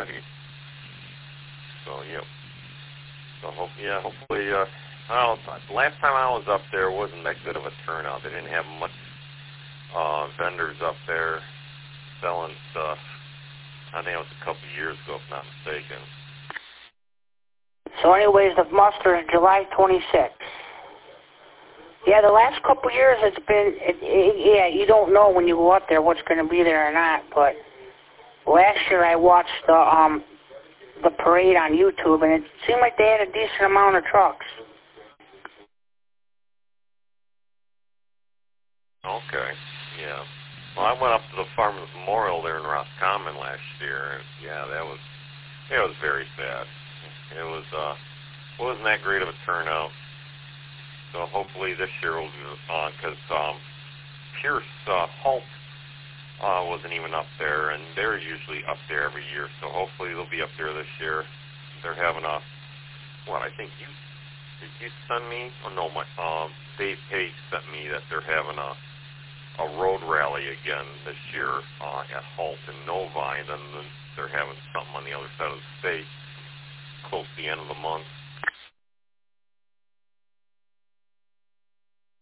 already. So, yep. So, hopefully, well, last time I was up there wasn't that good of a turnout. They didn't have much vendors up there selling stuff. I think it was a couple of years ago, if not mistaken. So anyways, the muster is July 26th. Yeah, the last couple of years it's been, yeah, you don't know when you go up there what's going to be there or not, but last year I watched the parade on YouTube, and it seemed like they had a decent amount of trucks. Okay, yeah. Well, I went up to the Farmers Memorial there in Roscommon last year, and yeah, it was very sad. It wasn't that great of a turnout. So hopefully this year will be on, because Pierce Halt wasn't even up there, and they're usually up there every year. So hopefully they'll be up there this year. They're having I think did you send me? Oh no, Dave Page sent me that they're having a road rally again this year at Halt in Novi, and then they're having something on the other side of the state close to the end of the month.